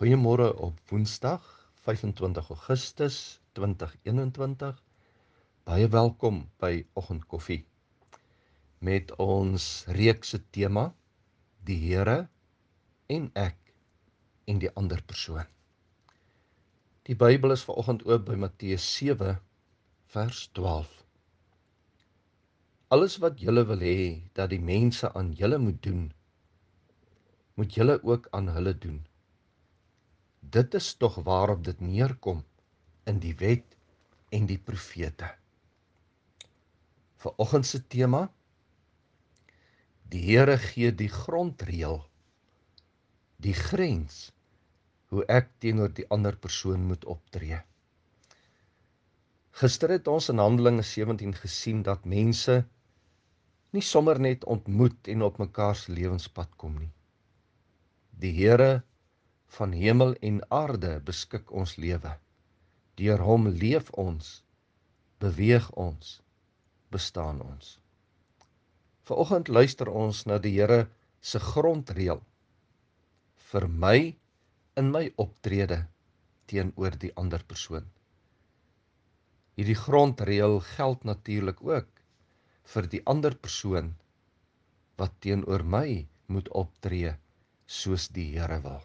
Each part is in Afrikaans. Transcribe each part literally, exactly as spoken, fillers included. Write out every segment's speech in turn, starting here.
Goeiemôre op Woensdag, vyfentwintig Augustus twintig eenentwintig. Baie welkom by Oggendkoffie met ons reekse tema, die Here en ek en die ander persoon. Die Bybel is vanoggend oop by Matteus sewe vers twaalf. Alles wat julle wil hê dat die mense aan julle moet doen, moet julle ook aan hulle doen. Dit is tog waarop dit neerkom in die wet en die profete. Vanoggend se tema: die Here gee die grondreël, die grens, hoe ek teenoor die ander persoon moet optree. Gister het ons in Handelinge sewentien gesien dat mense nie sommer net ontmoet en op mekaar se lewenspad kom nie. Die Here van hemel en aarde beskik ons lewe. Deur hom leef ons, beweeg ons, bestaan ons. Vanoggend luister ons na die Here se grondreël vir my in my optrede teenoor die ander persoon. Hierdie grondreël geld natuurlik ook vir die ander persoon wat teenoor my moet optree soos die Here wil.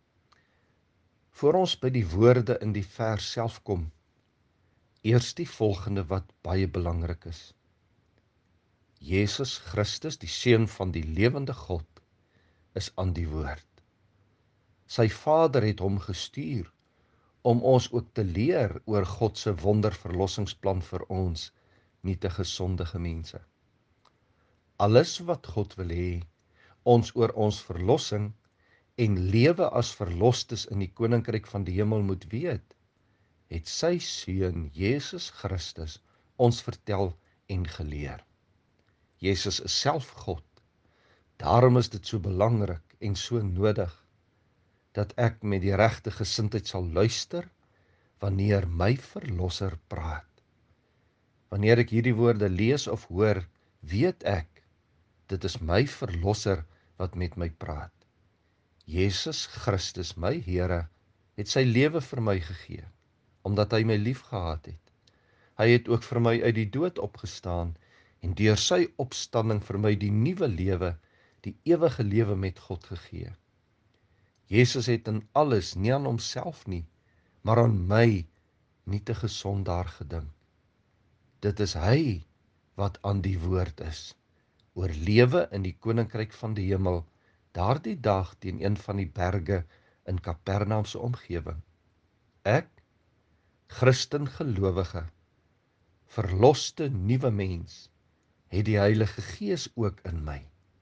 Voor ons by die woorde in die vers self kom, eers die volgende wat baie belangrik is. Jesus Christus, die Seun van die lewende God, is aan die woord. Sy Vader het hom gestuur om ons ook te leer oor God se wonderverlossingsplan vir ons nietige sondige mense. Alles wat God wil hê, ons oor ons verlossing en lewe as verlostes in die koninkryk van die hemel moet weet, het sy Seun Jesus Christus ons vertel en geleer. Jesus is self God. Daarom is dit so belangrik en so nodig dat ek met die regte gesindheid sal luister wanneer my verlosser praat. Wanneer ek hierdie woorde lees of hoor, weet ek, dit is my verlosser wat met my praat. Jesus Christus, my Here, het sy lewe vir my gegee, omdat hy my lief gehad het. Hy het ook vir my uit die dood opgestaan en deur sy opstanding vir my die nuwe lewe, die ewige lewe met God gegee. Jesus het in alles, nie aan homself nie, maar aan my, nietige sondaar gedink. Dit is hy wat aan die woord is, oor lewe in die koninkryk van die hemel, daardie dag teen een van die berge in Kapernaum se omgewing. Ek, Christen gelowige, verloste nuwe mens, het die Heilige Gees ook in my.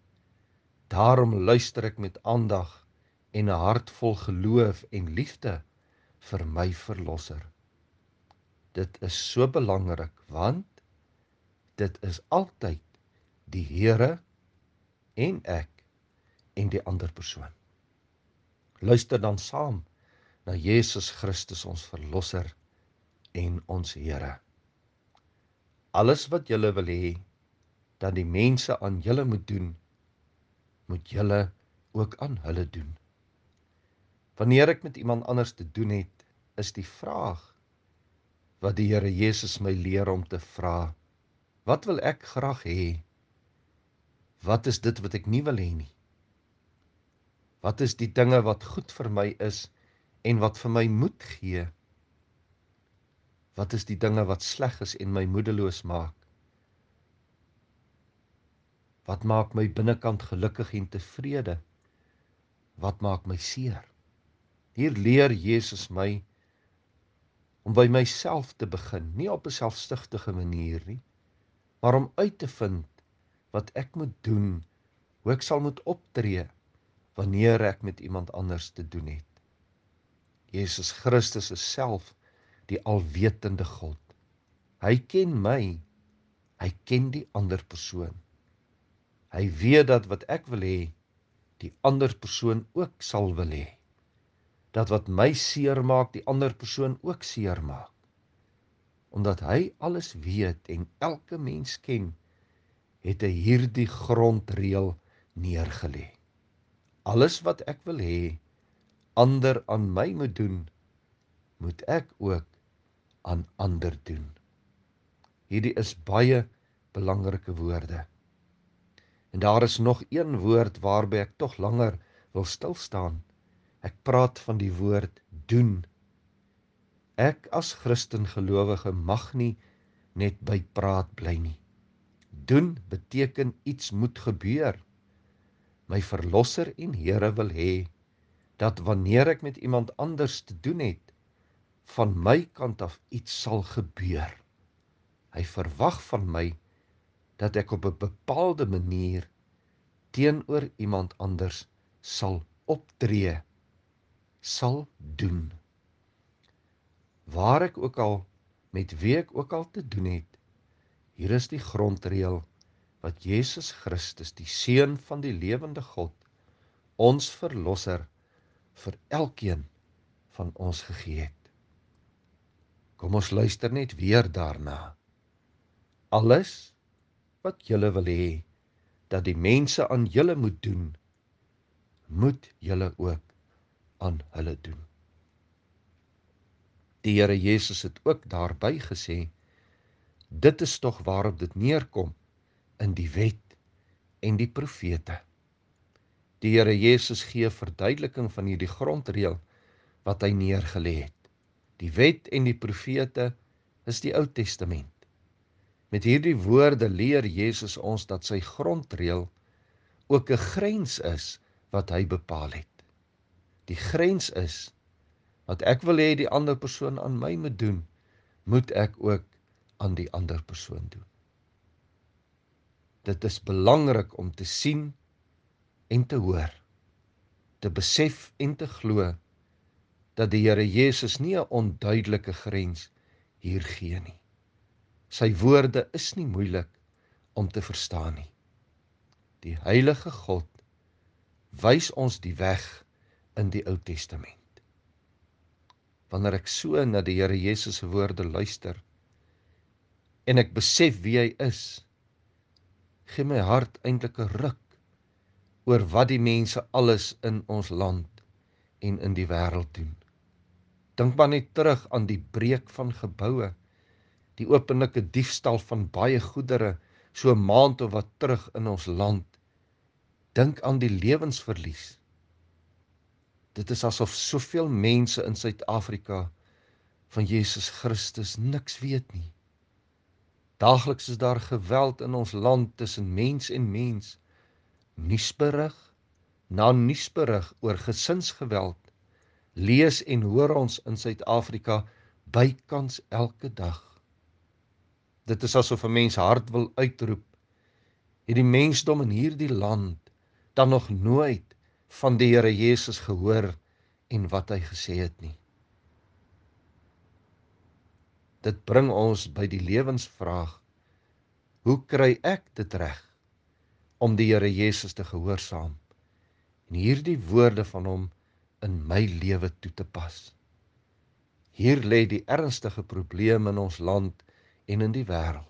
Daarom luister ek met aandag en 'n hart vol geloof en liefde vir my verlosser. Dit is so belangrik, want dit is altyd die Here en ek en die ander persoon. Luister dan saam na Jesus Christus, ons verlosser en ons Here. Alles wat julle wil hê dat die mense aan julle moet doen, moet julle ook aan hulle doen. Wanneer ek met iemand anders te doen het, is die vraag wat die Here Jesus my leer om te vra: wat wil ek graag hê? Wat is dit wat ek nie wil hê nie? Wat is die dinge wat goed vir my is en wat vir my moed gee? Wat is die dinge wat sleg is en my moedeloos maak? Wat maak my binnekant gelukkig en tevrede? Wat maak my seer? Hier leer Jesus my om by myself te begin, nie op 'n selfsugtige manier nie, maar om uit te vind wat ek moet doen, hoe ek sal moet optree wanneer ek met iemand anders te doen het. Jesus Christus is self die alwetende God. Hy ken my, hy ken die ander persoon. Hy weet dat wat ek wil hê, die ander persoon ook sal wil hê. Dat wat my seer maak, die ander persoon ook seer maak. Omdat hy alles weet en elke mens ken, het hy hierdie grondreël neergelê. Alles wat ek wil hê, ander aan my moet doen, moet ek ook aan ander doen. Hierdie is baie belangrike woorde. En daar is nog een woord waarby ek tog langer wil stilstaan. Ek praat van die woord doen. Ek as Christen gelowige mag nie net by praat bly nie. Doen beteken iets moet gebeur. My Verlosser en Here wil hê dat wanneer ek met iemand anders te doen het, van my kant af iets sal gebeur. Hy verwag van my dat ek op 'n bepaalde manier teenoor iemand anders sal optree, sal doen. Waar ek ook al, met wie ek ook al te doen het, hier is die grondreël wat Jesus Christus, die Seun van die lewende God, ons Verlosser, vir elkeen van ons gegee het. Kom ons luister net weer daarna. Alles wat julle wil hê dat die mense aan julle moet doen, moet julle ook aan hulle doen. Die Here Jesus het ook daarby gesê, dit is tog waarop dit neerkom in die wet en die profete. Die Here Jesus gee verduideliking van hierdie grondreël wat hy neergelê het. Die wet en die profete is die Ou Testament. Met hierdie woorde leer Jesus ons dat sy grondreël ook 'n grens is wat hy bepaal het. Die grens is, wat ek wil hê die ander persoon aan my moet doen, moet ek ook aan die ander persoon doen. Dit is belangrik om te sien en te hoor, te besef en te glo, dat die Here Jesus nie 'n onduidelike grens hier gee nie. Sy woorde is nie moeilik om te verstaan nie. Die Heilige God wys ons die weg in die Ou Testament. Wanneer ek so na die Here Jesus se woorde luister, en ek besef wie hy is, gee my hart eintlik 'n ruk oor wat die mense alles in ons land en in die wêreld doen. Dink maar net terug aan die breek van geboue, die openlike diefstal van baie goedere, so 'n maand of wat terug in ons land. Dink aan die lewensverlies. Dit is asof soveel mense in Suid-Afrika van Jesus Christus niks weet nie. Daagliks is daar geweld in ons land tussen mens en mens. Nuusberig na nuusberig oor gesinsgeweld lees en hoor ons in Suid-Afrika bykans elke dag. Dit is asof 'n mens hart wil uitroep, het die mensdom in hierdie land dan nog nooit van die Here Jesus gehoor en wat hy gesê het nie. Dit bring ons by die lewensvraag, hoe kry ek dit reg om die Here Jesus te gehoorsaam en hierdie woorde van hom in my lewe toe te pas? Hier lê die ernstige probleem in ons land en in die wêreld.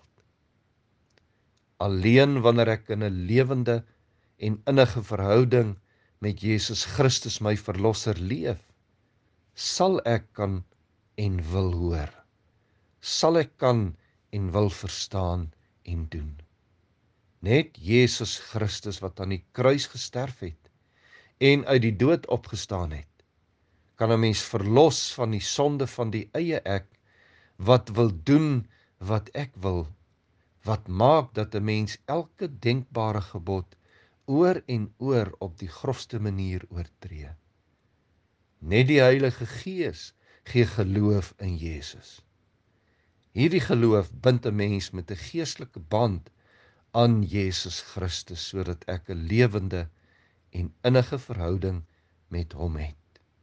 Alleen wanneer ek in 'n lewende en innige verhouding met Jesus Christus my Verlosser leef, sal ek kan en wil hoor. Sal ek kan en wil verstaan en doen. Net Jesus Christus wat aan die kruis gesterf het en uit die dood opgestaan het, kan 'n mens verlos van die sonde van die eie ek, wat wil doen wat ek wil, wat maak dat 'n mens elke denkbare gebod oor en oor op die grofste manier oortree. Net die Heilige Gees gee geloof in Jesus. Hierdie geloof bind 'n mens met 'n geestelike band aan Jesus Christus, sodat ek 'n lewende en innige verhouding met hom het.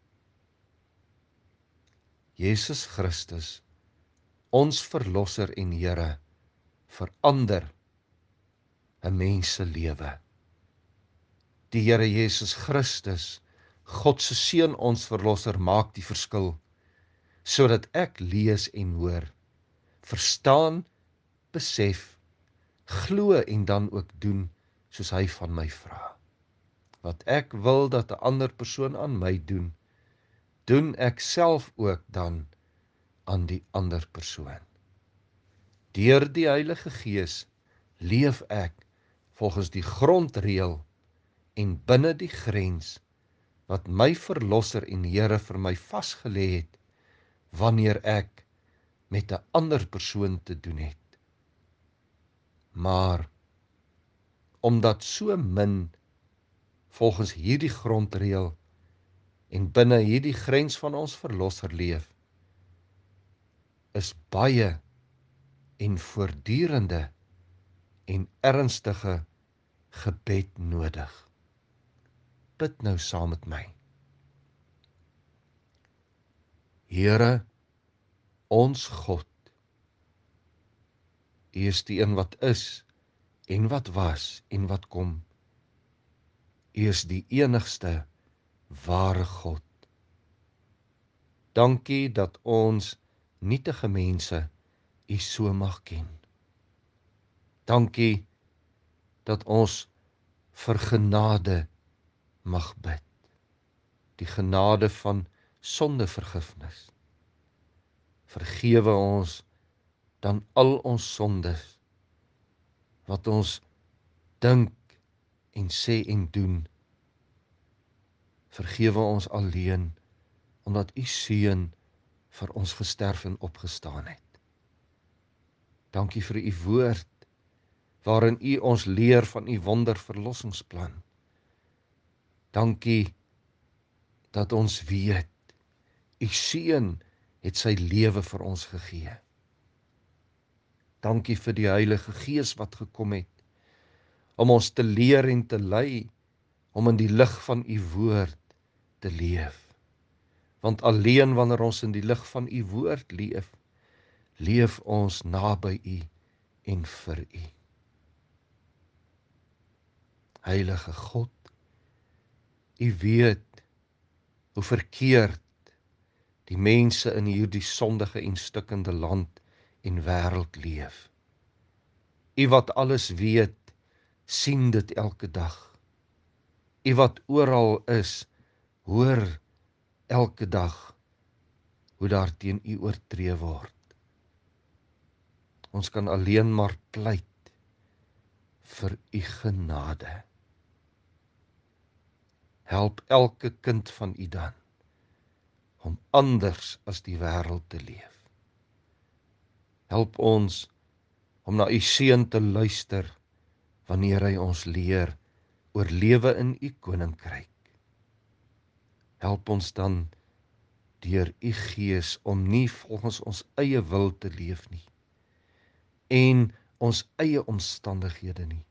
Jesus Christus, ons Verlosser en Here, verander 'n mens se lewe. Die Here Jesus Christus, God se Seun, ons Verlosser, maak die verskil, sodat ek lees en hoor, verstaan, besef, glo en dan ook doen soos hy van my vra. Wat ek wil dat 'n ander persoon aan my doen, doen ek self ook dan aan die ander persoon. Deur die Heilige Gees leef ek volgens die grondreël en binne die grens wat my Verlosser en Here vir my vasgelê het wanneer ek met 'n ander persoon te doen het. Maar omdat so min volgens hierdie grondreël en binne hierdie grens van ons Verlosser leef, is baie en voortdurende en ernstige gebed nodig. Bid nou saam met my. Here, ons God, U is die een wat is en wat was en wat kom. U is die enigste ware God. Dankie dat ons nietige mense U so mag ken. Dankie dat ons vir genade mag bid. Die genade van sondevergifnis. Vergewe ons dan al ons sondes wat ons dink en sê en doen. Vergewe ons alleen omdat U Seun vir ons gesterf en opgestaan het. Dankie vir U woord waarin U ons leer van U wonderverlossingsplan. Dankie dat ons weet U Seun het sy lewe vir ons gegee. Dankie vir die Heilige Gees wat gekom het om ons te leer en te lei om in die lig van U woord te leef. Want alleen wanneer ons in die lig van U woord leef, leef ons naby U en vir U. Heilige God, U weet hoe verkeerd die mense in hierdie sondige en stikkende land en wêreld leef. U wat alles weet, sien dit elke dag. U wat oral is, hoor elke dag hoe daar teen U oortree word. Ons kan alleen maar pleit vir U genade. Help elke kind van U dan om anders as die wêreld te leef. Help ons om na U Seun te luister wanneer hy ons leer oor lewe in U koninkryk. Help ons dan deur U Gees om nie volgens ons eie wil te leef nie en ons eie omstandighede nie.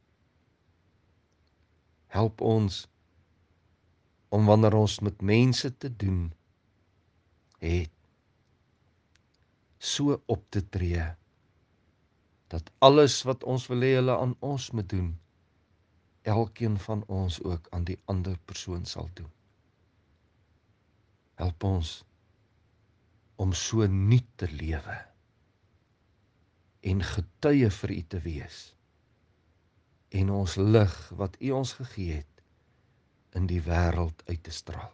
Help ons om wanneer ons met mense te doen het, so op te tree, dat alles wat ons wil hê hulle aan ons moet doen, elkeen van ons ook aan die ander persoon sal doen. Help ons om so nuut te lewe en getuie vir U te wees en ons lig wat U ons gegee het in die wêreld uit te straal.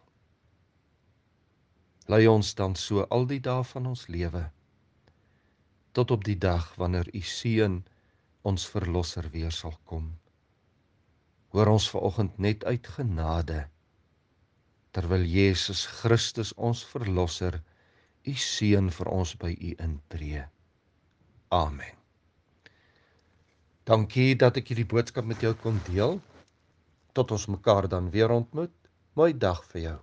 Lei ons dan so al die dae van ons lewe tot op die dag wanneer U Seun ons Verlosser weer sal kom. Hoor ons vanoggend net uit genade terwyl Jesus Christus ons Verlosser, U Seun vir ons by U intree. Amen. Dankie dat ek hierdie boodskap met jou kon deel. Tot ons mekaar dan weer ontmoet. Mooi dag vir jou.